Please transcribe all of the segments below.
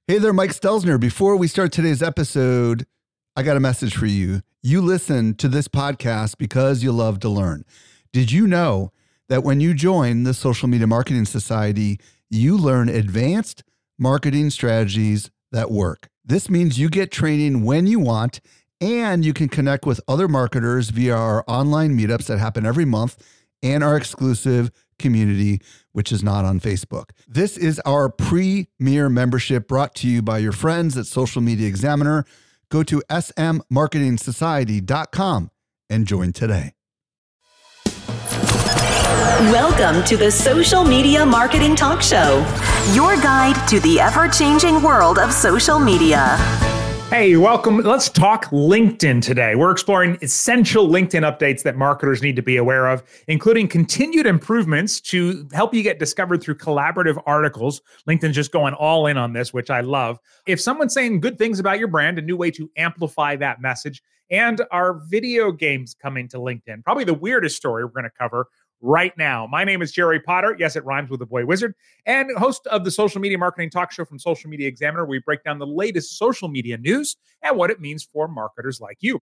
Hey there, Mike Stelzner. Before we start today's episode, I got a message for you. You listen to this podcast because you love to learn. Did you know that when you join the Social Media Marketing Society, you learn advanced marketing strategies that work? This means you get training when you want, and you can connect with other marketers via our online meetups that happen every month and our exclusive community, which is not on Facebook. This is our premier membership brought to you by your friends at Social Media Examiner. Go to smmarketingsociety.com and join today. Welcome to the Social Media Marketing Talk Show, your guide to the ever-changing world of social media. Hey, welcome. Let's talk LinkedIn today. We're exploring essential LinkedIn updates that marketers need to be aware of, including continued improvements to help you get discovered through collaborative articles. LinkedIn's just going all in on this, which I love. If someone's saying good things about your brand, a new way to amplify that message, and our video games coming to LinkedIn. Probably the weirdest story we're going to cover right now. My name is Jerry Potter. Yes, it rhymes with the boy wizard, and host of the Social Media Marketing Talk Show from Social Media Examiner. We break down the latest social media news and what it means for marketers like you.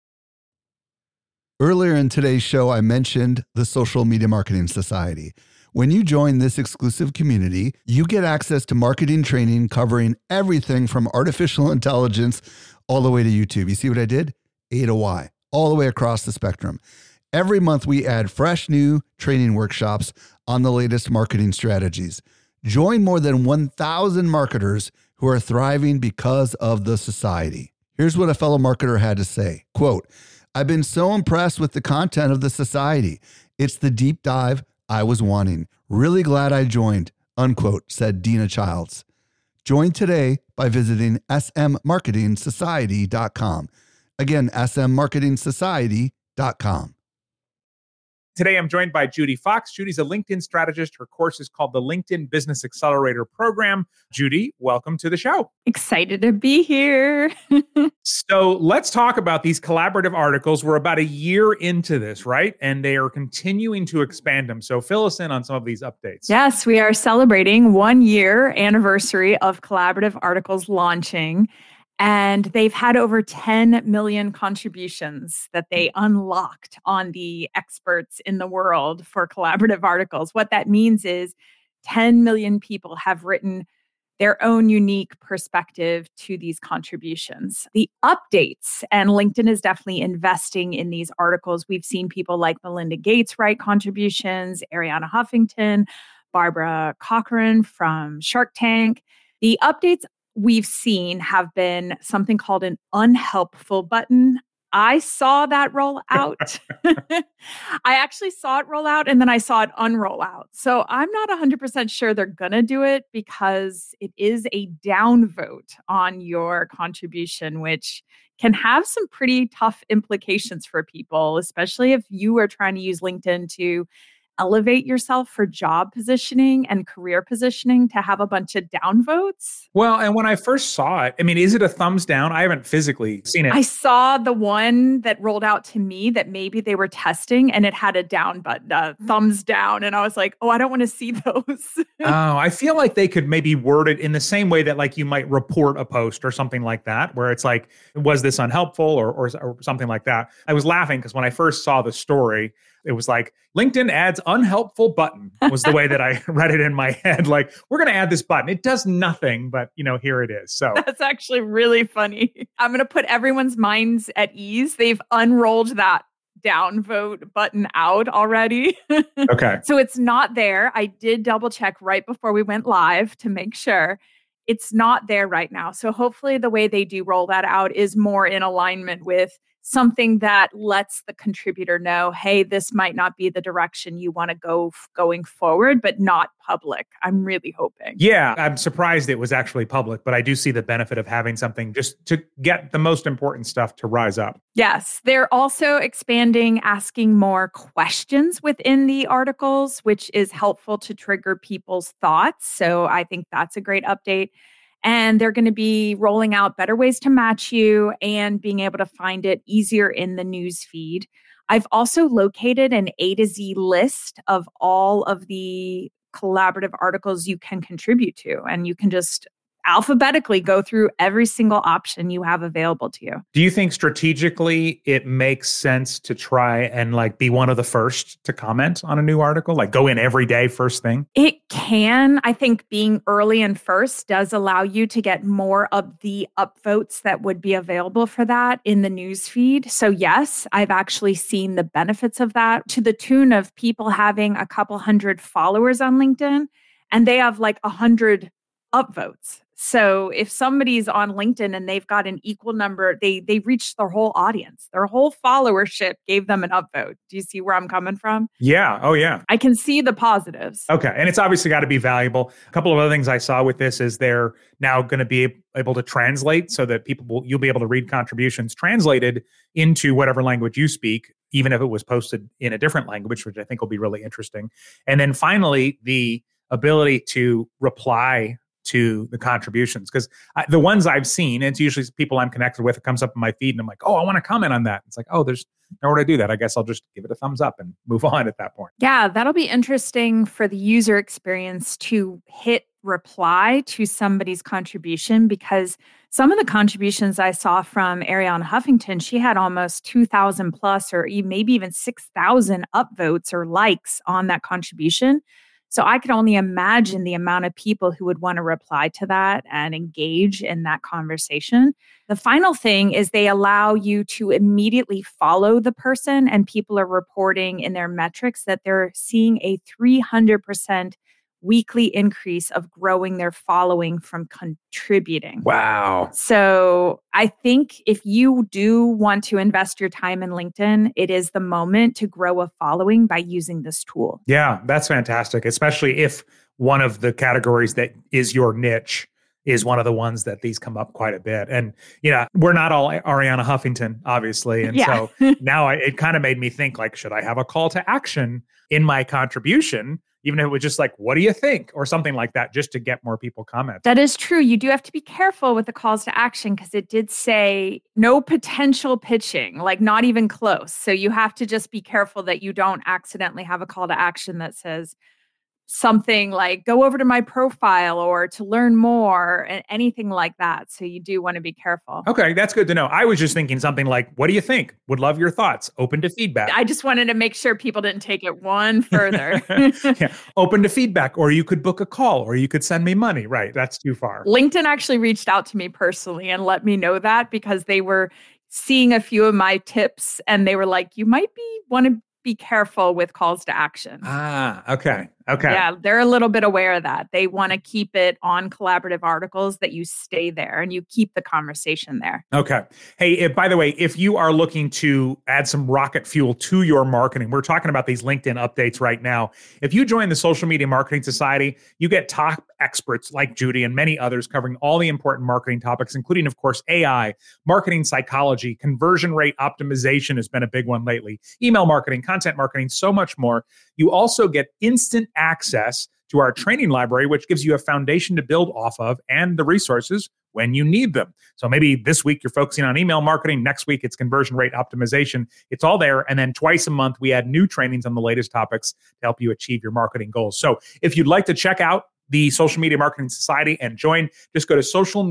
Earlier in today's show, I mentioned the Social Media Marketing Society. When you join this exclusive community, you get access to marketing training covering everything from artificial intelligence all the way to YouTube. You see what I did? A to Y, all the way across the spectrum. Every month, we add fresh new training workshops on the latest marketing strategies. Join more than 1,000 marketers who are thriving because of the society. Here's what a fellow marketer had to say. Quote, "I've been so impressed with the content of the society. It's the deep dive I was wanting. Really glad I joined," unquote, said Dina Childs. Join today by visiting smmarketingsociety.com. Again, smmarketingsociety.com. Today, I'm joined by Judy Fox. Judy's a LinkedIn strategist. Her course is called the LinkedIn Business Accelerator Program. Judy, welcome to the show. Excited to be here. So let's talk about these collaborative articles. We're about a year into this, right? And they are continuing to expand them. So fill us in on some of these updates. Yes, we are celebrating 1 year anniversary of collaborative articles launching. And they've had over 10 million contributions that they unlocked on the experts in the world for collaborative articles. What that means is 10 million people have written their own unique perspective to these contributions. The updates, and LinkedIn is definitely investing in these articles. We've seen people like Melinda Gates write contributions, Arianna Huffington, Barbara Corcoran from Shark Tank. The updates we've seen have been something called an unhelpful button. I saw that roll out. I actually saw it roll out and then I saw it unroll out. So I'm not 100% sure they're going to do it because it is a downvote on your contribution, which can have some pretty tough implications for people, especially if you are trying to use LinkedIn to elevate yourself for job positioning and career positioning, to have a bunch of downvotes. Well, and when I first saw it, I mean, is it a thumbs down? I haven't physically seen it. I saw the one that rolled out to me that maybe they were testing and it had a down button, thumbs down. And I was like, oh, I don't want to see those. Oh, I feel like they could maybe word it in the same way that like you might report a post or something like that, where it's like, was this unhelpful or something like that? I was laughing because when I first saw the story, it was like, LinkedIn adds unhelpful button was the way that I read it in my head. Like, we're going to add this button. It does nothing, but here it is. So that's actually really funny. I'm going to put everyone's minds at ease. They've unrolled that downvote button out already. Okay. So it's not there. I did double check right before we went live to make sure. It's not there right now. So hopefully the way they do roll that out is more in alignment with something that lets the contributor know, hey, this might not be the direction you want to go going forward, but not public. I'm really hoping. Yeah, I'm surprised it was actually public, but I do see the benefit of having something just to get the most important stuff to rise up. Yes, they're also expanding, asking more questions within the articles, which is helpful to trigger people's thoughts. So I think that's a great update. And they're going to be rolling out better ways to match you and being able to find it easier in the news feed. I've also located an A to Z list of all of the collaborative articles you can contribute to. And you can just alphabetically go through every single option you have available to you. Do you think strategically it makes sense to try and like be one of the first to comment on a new article? Like go in every day, first thing? It can. I think being early and first does allow you to get more of the upvotes that would be available for that in the news feed. So yes, I've actually seen the benefits of that to the tune of people having a couple hundred followers on LinkedIn and they have like 100 upvotes. So if somebody's on LinkedIn and they've got an equal number, they reached their whole audience. Their whole followership gave them an upvote. Do you see where I'm coming from? Yeah. Oh, yeah. I can see the positives. Okay. And it's obviously got to be valuable. A couple of other things I saw with this is they're now going to be able to translate so that you'll be able to read contributions translated into whatever language you speak, even if it was posted in a different language, which I think will be really interesting. And then finally, the ability to reply to the contributions, because the ones I've seen, it's usually people I'm connected with. It comes up in my feed and I'm like, oh, I want to comment on that. It's like, oh, there's nowhere to do that. I guess I'll just give it a thumbs up and move on at that point. Yeah, that'll be interesting for the user experience to hit reply to somebody's contribution, because some of the contributions I saw from Arianna Huffington, she had almost 2,000 plus or maybe even 6,000 upvotes or likes on that contribution. So I could only imagine the amount of people who would want to reply to that and engage in that conversation. The final thing is they allow you to immediately follow the person, and people are reporting in their metrics that they're seeing a 300% weekly increase of growing their following from contributing. Wow. So I think if you do want to invest your time in LinkedIn, it is the moment to grow a following by using this tool. Yeah, that's fantastic, especially if one of the categories that is your niche is one of the ones that these come up quite a bit. And, we're not all Arianna Huffington, obviously. And so now it kind of made me think, like, should I have a call to action in my contribution? Even if it was just like, what do you think? Or something like that, just to get more people comment. That is true. You do have to be careful with the calls to action, because it did say no potential pitching, like not even close. So you have to just be careful that you don't accidentally have a call to action that says something like go over to my profile or to learn more and anything like that. So you do want to be careful. Okay, that's good to know. I was just thinking something like, what do you think? Would love your thoughts. Open to feedback. I just wanted to make sure people didn't take it one further. Yeah. Open to feedback, or you could book a call, or you could send me money. Right. That's too far. LinkedIn actually reached out to me personally and let me know that, because they were seeing a few of my tips and they were like, you might want to be careful with calls to action. Okay. Yeah, they're a little bit aware of that. They want to keep it on collaborative articles, that you stay there and you keep the conversation there. Okay. Hey, by the way, if you are looking to add some rocket fuel to your marketing, we're talking about these LinkedIn updates right now. If you join the Social Media Marketing Society, you get top experts like Judy and many others covering all the important marketing topics, including, of course, AI, marketing psychology, conversion rate optimization has been a big one lately, email marketing, content marketing, so much more. You also get instant access to our training library, which gives you a foundation to build off of and the resources when you need them. So maybe this week you're focusing on email marketing. Next week, it's conversion rate optimization. It's all there. And then twice a month, we add new trainings on the latest topics to help you achieve your marketing goals. So if you'd like to check out the Social Media Marketing Society and join, just go to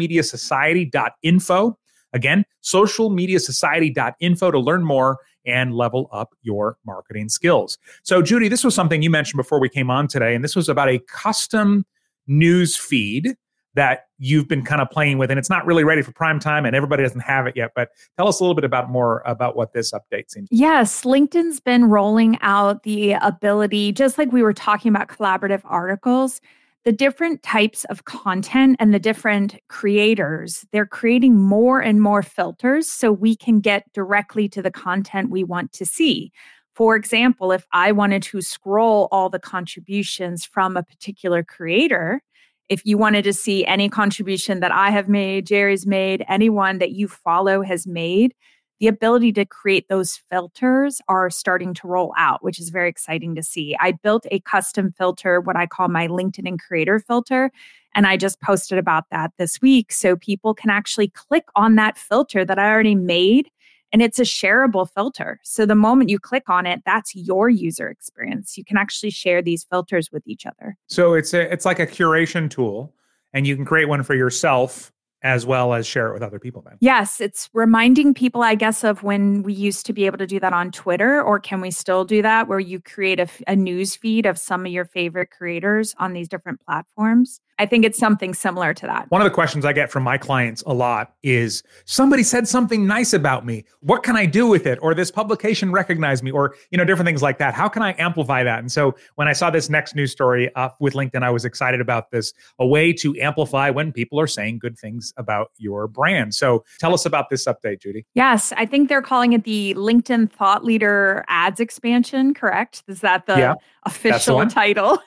socialmediasociety.info. Again, socialmediasociety.info to learn more and level up your marketing skills. So, Judy, this was something you mentioned before we came on today, and this was about a custom news feed that you've been kind of playing with, and it's not really ready for prime time, and everybody doesn't have it yet. But tell us a little bit more about what this update seems. Yes, LinkedIn's been rolling out the ability, just like we were talking about collaborative articles, the different types of content and the different creators, they're creating more and more filters so we can get directly to the content we want to see. For example, if I wanted to scroll all the contributions from a particular creator, if you wanted to see any contribution that I have made, Jerry's made, anyone that you follow has made, the ability to create those filters are starting to roll out, which is very exciting to see. I built a custom filter, what I call my LinkedIn creator filter, and I just posted about that this week. So people can actually click on that filter that I already made, and it's a shareable filter. So the moment you click on it, that's your user experience. You can actually share these filters with each other. So it's like a curation tool. and you can create one for yourself as well as share it with other people then. Yes, it's reminding people, I guess, of when we used to be able to do that on Twitter, or can we still do that where you create a news feed of some of your favorite creators on these different platforms? I think it's something similar to that. One of the questions I get from my clients a lot is, somebody said something nice about me. What can I do with it? Or this publication recognized me, or, different things like that. How can I amplify that? And so when I saw this next news story with LinkedIn, I was excited about this, a way to amplify when people are saying good things about your brand. So tell us about this update, Judy. Yes, I think they're calling it the LinkedIn Thought Leader Ads Expansion, correct? Is that the official title?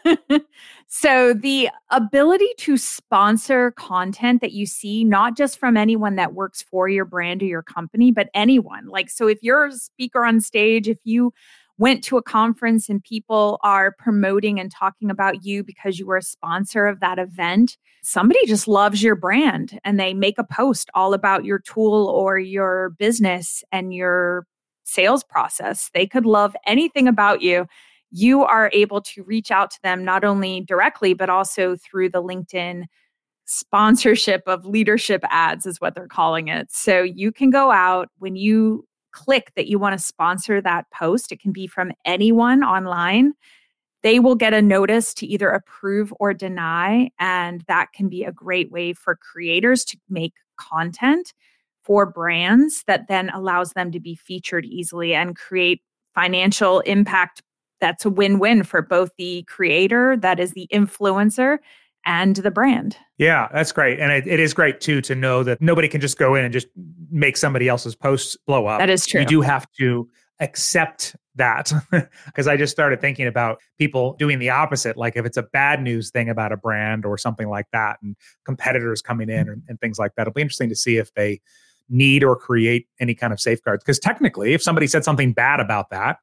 So the ability to sponsor content that you see, not just from anyone that works for your brand or your company, but anyone. So if you're a speaker on stage, if you went to a conference and people are promoting and talking about you because you were a sponsor of that event, somebody just loves your brand and they make a post all about your tool or your business and your sales process. They could love anything about you. You are able to reach out to them not only directly, but also through the LinkedIn sponsorship of leadership ads is what they're calling it. So you can go out when you click that you want to sponsor that post. It can be from anyone online. They will get a notice to either approve or deny. And that can be a great way for creators to make content for brands that then allows them to be featured easily and create financial impact. That's a win-win for both the creator, that is the influencer, and the brand. Yeah, that's great. And it is great too to know that nobody can just go in and just make somebody else's posts blow up. That is true. You do have to accept that, because I just started thinking about people doing the opposite. Like if it's a bad news thing about a brand or something like that, and competitors coming in and things like that, it'll be interesting to see if they need or create any kind of safeguards. Because technically, if somebody said something bad about that,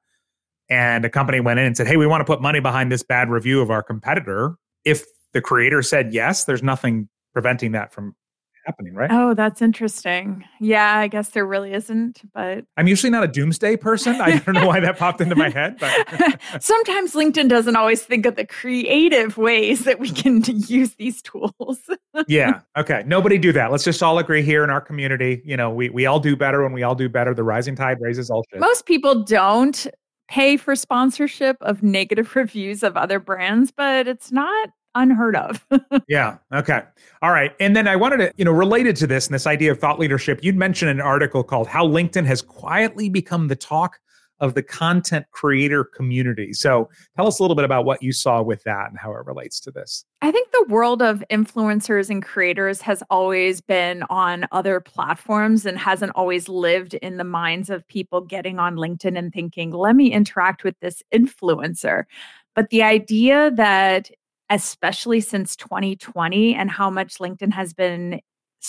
and a company went in and said, hey, we want to put money behind this bad review of our competitor, if the creator said yes, there's nothing preventing that from happening, right? Oh, that's interesting. Yeah, I guess there really isn't, but I'm usually not a doomsday person. I don't know why that popped into my head, but sometimes LinkedIn doesn't always think of the creative ways that we can use these tools. Yeah. Okay. Nobody do that. Let's just all agree here in our community. We all do better when we all do better. The rising tide raises all ships. Most people don't pay for sponsorship of negative reviews of other brands, but it's not unheard of. Yeah. Okay. All right. And then I wanted to, related to this and this idea of thought leadership, you'd mentioned an article called How LinkedIn Has Quietly Become the Talk of the Content Creator Community. So tell us a little bit about what you saw with that and how it relates to this. I think the world of influencers and creators has always been on other platforms and hasn't always lived in the minds of people getting on LinkedIn and thinking, let me interact with this influencer. But the idea that, especially since 2020 and how much LinkedIn has been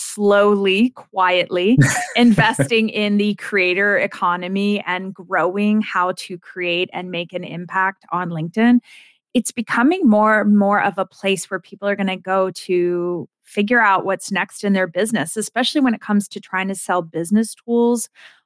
slowly, quietly investing in the creator economy and growing how to create and make an impact on LinkedIn, it's becoming more and more of a place where people are going to go to figure out what's next in their business, especially when it comes to trying to sell business tools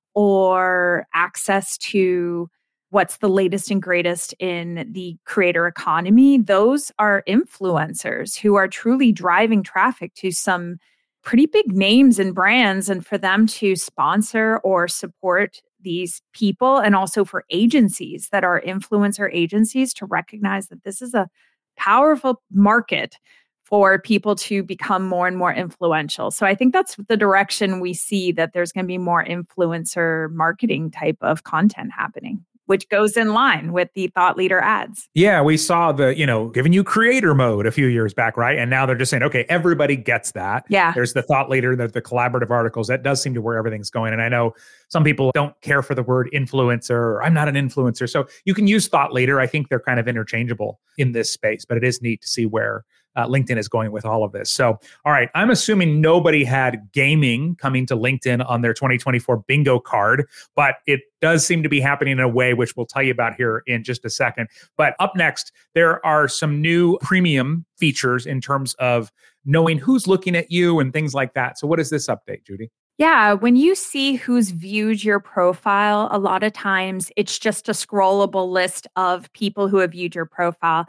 or access to what's the latest and greatest in the creator economy. Those are influencers who are truly driving traffic to some pretty big names and brands, and for them to sponsor or support these people, and also for agencies that are influencer agencies to recognize that this is a powerful market for people to become more and more influential. So I think that's the direction we see, that there's going to be more influencer marketing type of content happening, which goes in line with the thought leader ads. Yeah, we saw the, giving you creator mode a few years back, right? And now they're just saying, okay, everybody gets that. Yeah. There's the thought leader, the collaborative articles. That does seem to where everything's going. And I know some people don't care for the word influencer, or I'm not an influencer. So you can use thought leader. I think they're kind of interchangeable in this space, but it is neat to see where LinkedIn is going with all of this. So, all right, I'm assuming nobody had gaming coming to LinkedIn on their 2024 bingo card, but it does seem to be happening in a way which we'll tell you about here in just a second. But up next, there are some new premium features in terms of knowing who's looking at you and things like that. So what is this update, Judy? Yeah, when you see who's viewed your profile, a lot of times it's just a scrollable list of people who have viewed your profile.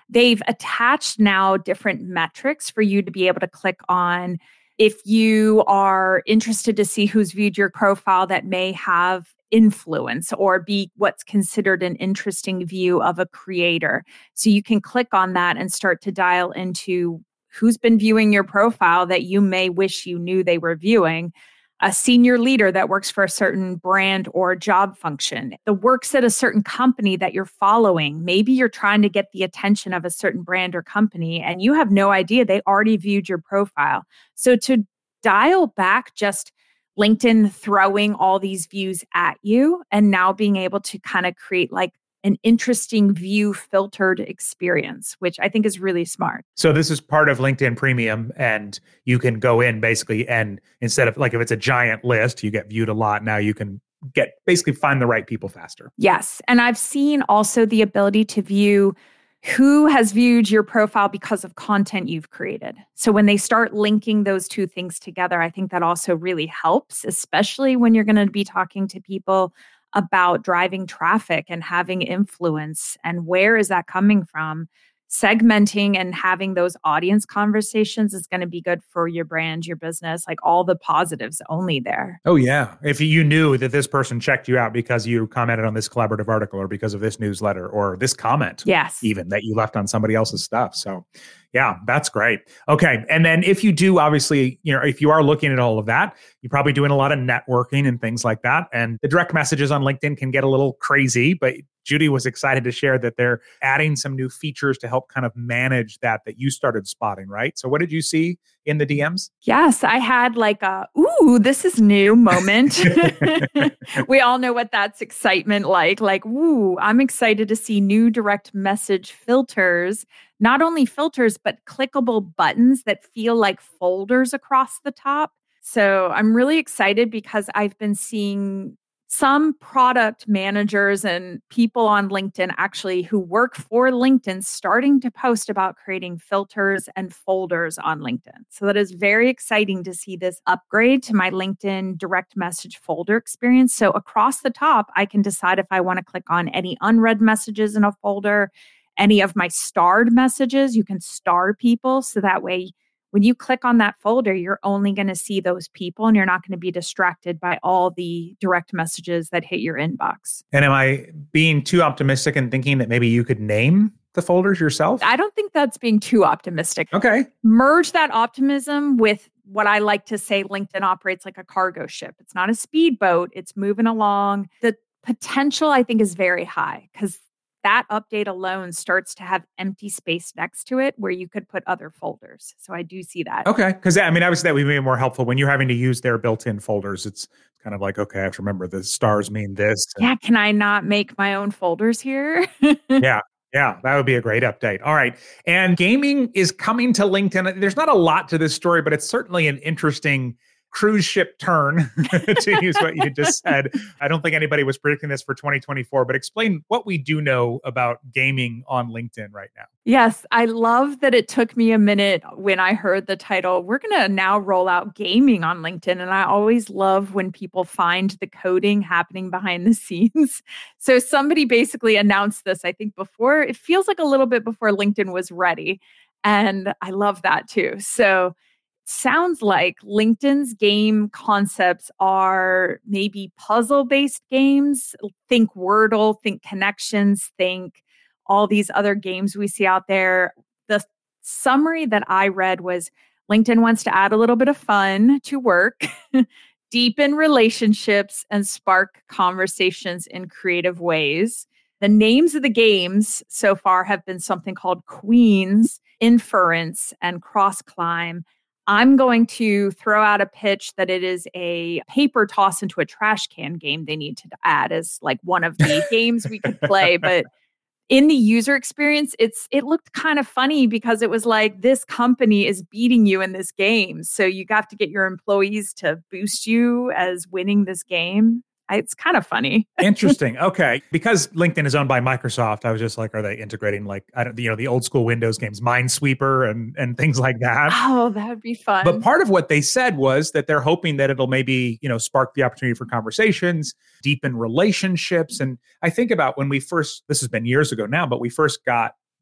they've attached now different metrics for you to be able to click on if you are interested to see who's viewed your profile that may have influence or be what's considered an interesting view of a creator. So you can click on that and start to dial into who's been viewing your profile that you may wish you knew they were viewing. A senior leader that works for a certain brand or job function, the works at a certain company that you're following. Maybe you're trying to get the attention of a certain brand or company and you have no idea they already viewed your profile. So to dial back just LinkedIn throwing all these views at you and now being able to kind of create like an interesting view filtered experience, which I think is really smart. So this is part of LinkedIn Premium, and you can go in basically, and instead of like if it's a giant list, you get viewed a lot. Now you can basically find the right people faster. Yes. And I've seen also the ability to view who has viewed your profile because of content you've created. So when they start linking those two things together, I think that also really helps, especially when you're going to be talking to people about driving traffic and having influence and where is that coming from. Segmenting and having those audience conversations is going to be good for your brand, your business, like all the positives only there. Oh, yeah. If you knew that this person checked you out because you commented on this collaborative article or because of this newsletter or this comment, yes, even that you left on somebody else's stuff. So yeah, that's great. Okay. And then if you do, obviously, if you are looking at all of that, you're probably doing a lot of networking and things like that. And the direct messages on LinkedIn can get a little crazy, but Judy was excited to share that they're adding some new features to help kind of manage that you started spotting, right? So what did you see in the DMs? Yes, I had like a, ooh, this is new moment. We all know what that's excitement like. Like, ooh, I'm excited to see new direct message filters. Not only filters, but clickable buttons that feel like folders across the top. So I'm really excited because I've been seeing some product managers and people on LinkedIn actually who work for LinkedIn starting to post about creating filters and folders on LinkedIn. So that is very exciting to see this upgrade to my LinkedIn direct message folder experience. So across the top, I can decide if I want to click on any unread messages in a folder, any of my starred messages. You can star people. So that way, when you click on that folder, you're only going to see those people and you're not going to be distracted by all the direct messages that hit your inbox. And am I being too optimistic and thinking that maybe you could name the folders yourself? I don't think that's being too optimistic. Okay. Merge that optimism with what I like to say LinkedIn operates like a cargo ship. It's not a speedboat. It's moving along. The potential, I think, is very high because that update alone starts to have empty space next to it where you could put other folders. So I do see that. Okay. Because obviously that would be more helpful when you're having to use their built-in folders. It's kind of like, okay, I have to remember the stars mean this. Yeah. Can I not make my own folders here? Yeah. Yeah, that would be a great update. All right. And gaming is coming to LinkedIn. There's not a lot to this story, but it's certainly an interesting cruise ship turn, to use what you just said. I don't think anybody was predicting this for 2024, but explain what we do know about gaming on LinkedIn right now. Yes, I love that it took me a minute when I heard the title. We're going to now roll out gaming on LinkedIn. And I always love when people find the coding happening behind the scenes. So somebody basically announced this, I think before, it feels like a little bit before LinkedIn was ready. And I love that too. So sounds like LinkedIn's game concepts are maybe puzzle-based games. Think Wordle, think Connections, think all these other games we see out there. The summary that I read was LinkedIn wants to add a little bit of fun to work, deepen relationships, and spark conversations in creative ways. The names of the games so far have been something called Queens, Inference, and Cross Climb. I'm going to throw out a pitch that it is a paper toss into a trash can game they need to add as like one of the games we could play. But in the user experience, it looked kind of funny because it was like this company is beating you in this game. So you have to get your employees to boost you as winning this game. It's kind of funny. Interesting. Okay. Because LinkedIn is owned by Microsoft, I was just like, are they integrating like, the old school Windows games, Minesweeper and things like that? Oh, that would be fun. But part of what they said was that they're hoping that it'll maybe, spark the opportunity for conversations, deepen relationships. And I think about when this has been years ago now, but we first got,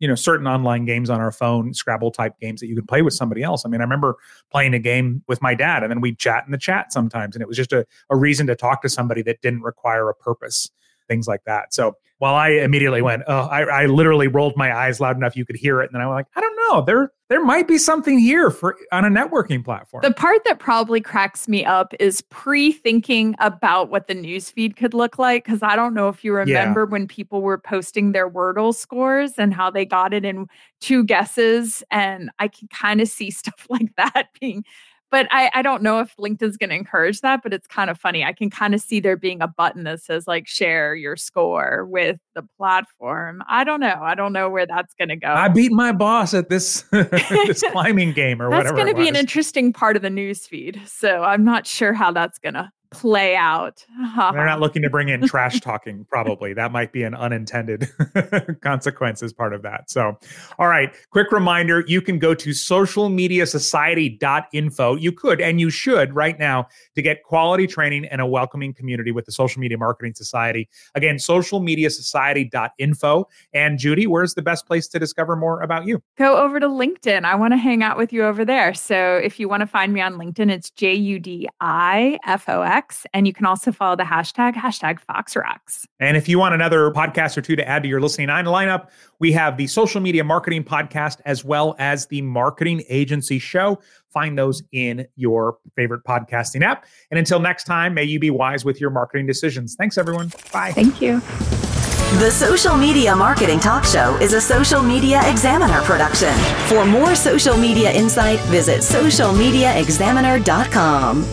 certain online games on our phone, Scrabble type games that you can play with somebody else. I mean, I remember playing a game with my dad, and then we'd chat in the chat sometimes, and it was just a reason to talk to somebody that didn't require a purpose, things like that. So while I immediately went, I literally rolled my eyes loud enough you could hear it, and then I was like, I don't know, there might be something here on a networking platform. The part that probably cracks me up is pre-thinking about what the newsfeed could look like, because I don't know if you remember when people were posting their Wordle scores and how they got it in 2 guesses, and I can kind of see stuff like that being. But I don't know if LinkedIn's going to encourage that, but it's kind of funny. I can kind of see there being a button that says like share your score with the platform. I don't know. I don't know where that's going to go. I beat my boss at this this climbing game or whatever. That's going to be an interesting part of the newsfeed. So I'm not sure how that's going to play out. They're not looking to bring in trash talking, probably. That might be an unintended consequence as part of that. So, all right, quick reminder, you can go to socialmediasociety.info. You could, and you should right now, to get quality training and a welcoming community with the Social Media Marketing Society. Again, socialmediasociety.info. And Judy, where's the best place to discover more about you? Go over to LinkedIn. I want to hang out with you over there. So if you want to find me on LinkedIn, it's JUDIFOX. And you can also follow the hashtag FoxRocks. And if you want another podcast or two to add to your listening lineup, we have the Social Media Marketing Podcast as well as the Marketing Agency Show. Find those in your favorite podcasting app. And until next time, may you be wise with your marketing decisions. Thanks, everyone. Bye. Thank you. The Social Media Marketing Talk Show is a Social Media Examiner production. For more social media insight, visit socialmediaexaminer.com.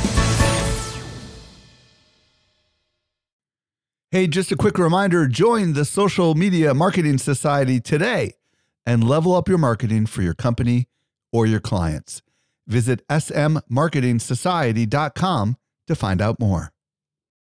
Hey, just a quick reminder, join the Social Media Marketing Society today and level up your marketing for your company or your clients. Visit smmarketingsociety.com to find out more.